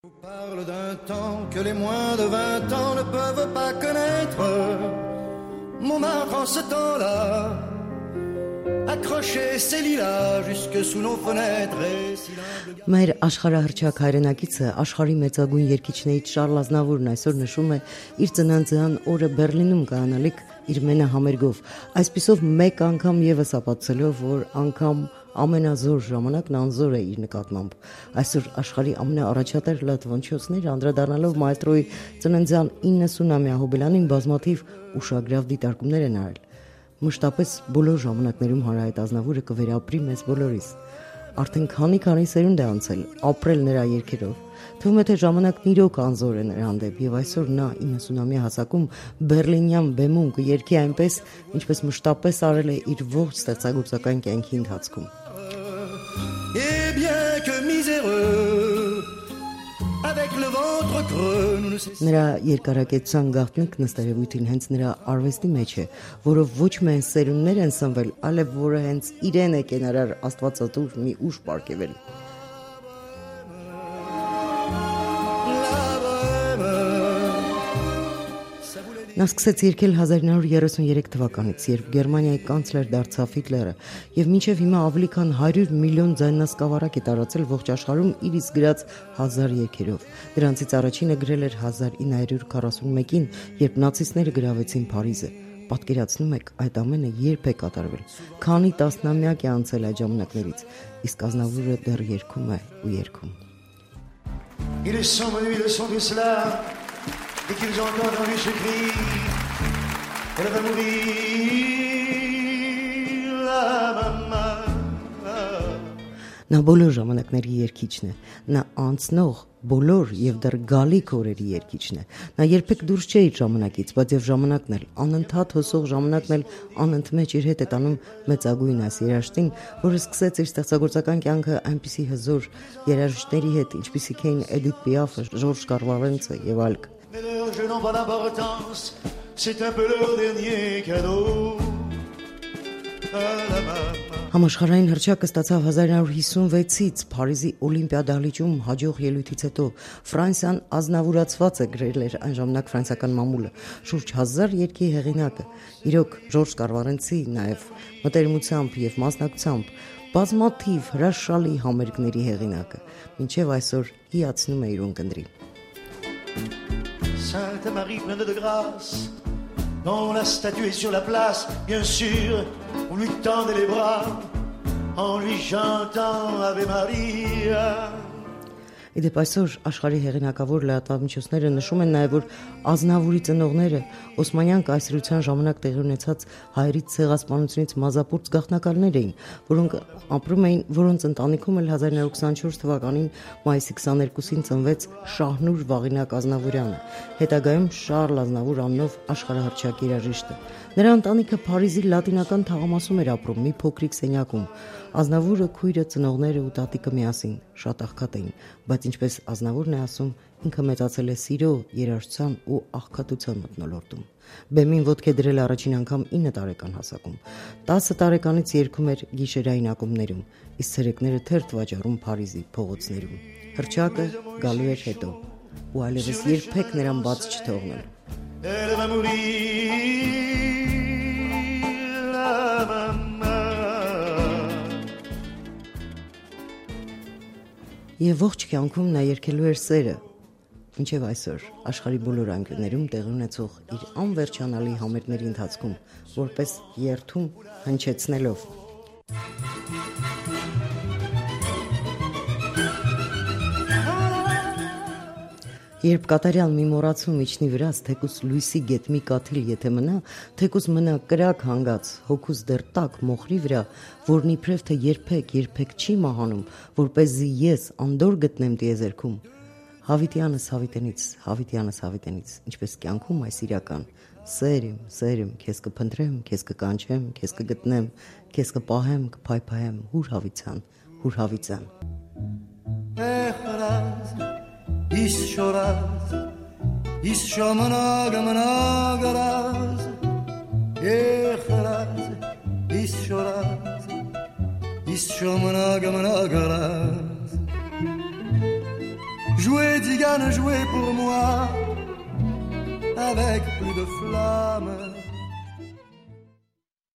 On parle d'un temps que les moins de 20 ans ne peuvent pas connaître. Montmartre en ce temps-là accroché ses lilas jusque sous nos fenêtres. Մեր աշխարհահռչակ հայրենակիցը աշխարհի մեծագույն երգիչներից Շարլ Ազնավուրն այսօր նշում է իր ծննդյան օրը Բեռլինում կայանալիք իր մենահամերգով, այսպիսով մեկ անգամ եւս ապացուցելով, որ անգամ ամենազոր ժամանակն անզոր է իր նկատմամբ։ Այսօր աշխարհի ամենաառաջատար լատվանչոցները անդրադառնալով մայստրոյի ծննդյան 90-ամյա հոբելյանին բազմաթիվ ուշագրավ դիտարկումներ են արել։ Մշտապես բոլոր ժամանակներում հանրահայտ Ազնավուրը կվերապրի մեզ բոլորիս։ Արդեն քանի սերունդ է անցել, ապրել նրա երգերով։ Թվում է թե ժամանակն իրոք անզոր է նրա հանդեպ, եւ այսօր նա 90-ամյա հասակում բեռլինյան բեմում կերգի այնպես, ինչպես մշտապես արել է իր ողջ ստեղծագործական կյանքի ընթացքում։ Et bien que miséreux avec le ventre creux nous ne cessons. Նրա երկարակեցության գաղտնիքն ըստ երևույթին հենց նրա արվեստի մեջ է, որով ոչ միայն սերունդներ են սնվել, այլև որը հենց իրեն է կենարար աստվածատուր մի ուժ պարգևել։ Նա սկսեց երգել 1933 թվականից, երբ Գերմանիայի կանցլեր դարձավ Հիտլերը, եւ մինչեւ հիմա ավելի քան 100 միլիոն ձայնասկավառակ է տարածել ողջ աշխարհում իր իսկ գրած 1000 երգերով։ Դրանցից առաջինը գրել էր 1941-ին, երբ նացիստները գրավեցին Փարիզը։ Պատկերացնում եք, այդ ամենը երբ է կատարվել։ Քանի տասնամյակ է անցել այդ ժամանակներից, իսկ Ազնավուրը դեռ երգում է ու երգում։ Ils sont venus de son cela et qu'ils ont entendu ce cri. Elle va mourir la maman. Նա բոլոր ժամանակների երգիչն է, նա անցնող բոլոր եւ դեռ գալիք օրերի երգիչն է։ Նա երբեք դուրս չէ իր ժամանակից, բայց եւ ժամանակն էլ, անընդհատ հոսող ժամանակն էլ անընդմեջ իր հետ է տանում մեծագույն այս երաժշտին, որը սկսեց իր ստեղծագործական կյանքը այնպիսի հզոր երաժիշտների հետ, ինչպիսիք էին Էդիթ Պիաֆը, Ժորժ Կարվարենցը եւ այլք։ Mais leurs jeux n'ont pas d'importance, c'est un peu leur dernier cadeau. Համաշխարհային հռչակը ստացավ 1956-ից Փարիզի Օլիմպիա դահլիճում հաջող ելույթից հետո։ Ֆրանսիան ազնավուրացված է գրել էր այն ժամանակ ֆրանսիական մամուլը, շուրջ 1000 երգի հեղինակը։ Իրոք Ժորժ Կարվարենցի նաև մտերմությամբ եւ մասնակցությամբ բազմաթիվ հրաշալի համերգների հեղինակը, մինչեւ այսօր հիացնում է իր ունկնդրին։ Sainte Marie pleine de grâce, dont la statue est sur la place, bien sûr, on lui tendait les bras, en lui chantant Ave Maria. Իդեպ այսօր աշխարհի հեղինակավոր լրատվամիջոցները նշում են նաև, որ Ազնավուրի ծնողները Օսմանյան կայսրության ժամանակ տեղի ունեցած հայերից ցեղասպանությունից մազապուրծ գաղթնակալներ էին, որոնք ապրում էին, որոնց ընտանիքում էլ 1924 թվականին մայիսի 22-ին ծնվեց Շահնուր Վաղինակ Ազնավուրյանը, հետագայում Շարլ Ազնավուր անունով աշխարհահռչակ երաժիշտը։ Նրա ընտանիքը Փարիզի լատինական թաղամասում էր ապրում, մի փոքրիկ սենյակում։ Ազնավուրը, քույրը, ծնողները ու տատիկը միասին շատ աղքատ էին, բայց ինչպես Ազնավուրն է ասում, ինքը մեծացել է սիրո, երաժշտության ու աղքատության մթնոլորտում։ Բեմին ոտք է դրել առաջին անգամ 9 տարեկան հասակում։ 10 տարեկանից երգում էր գիշերային ակումբներում, իսկ ցերեկները թերթ վաճառում Փարիզի փողոցներում։ Հռչակը գալու էր հետո, ու այլևս երբեք նրան բաց չթողնել։ Elle va mourir la maman. Եվ ողջ կյանքում նա երգելու էր սերը, ինչև այսօր աշխարհի բոլոր անկյուններում տեղի ունեցող իր անվերջանալի համերգների ընթացքում, որպես երթում հնչեցնելով։ Երբ կատարյալ մի մոռացում իջնի վրաս, թեկուս լույսի գետ մի կաթիլ եթե մնա, թեկուս մնա կրակ հանգած, հոգուս դեռ տակ մոխրի վրա, որն իբրև թե երբեք չի մահանում, որպեսզի ես անդոր գտնեմ տիեզերքում։ Հավիտյանս հավիտենից, ինչպես կյանքում այս իրական, սեր իմ, քեզ կփնտրեմ, քեզ կկանչեմ, քեզ կգտնեմ, քեզ կպահեմ, կփայփայեմ, հուր հավիցան։ Is şoraz, is şomana gamana garaz, khraz, is şoraz, is şomana gamana garaz. Jouez organe jouer pour moi avec plus de flamme.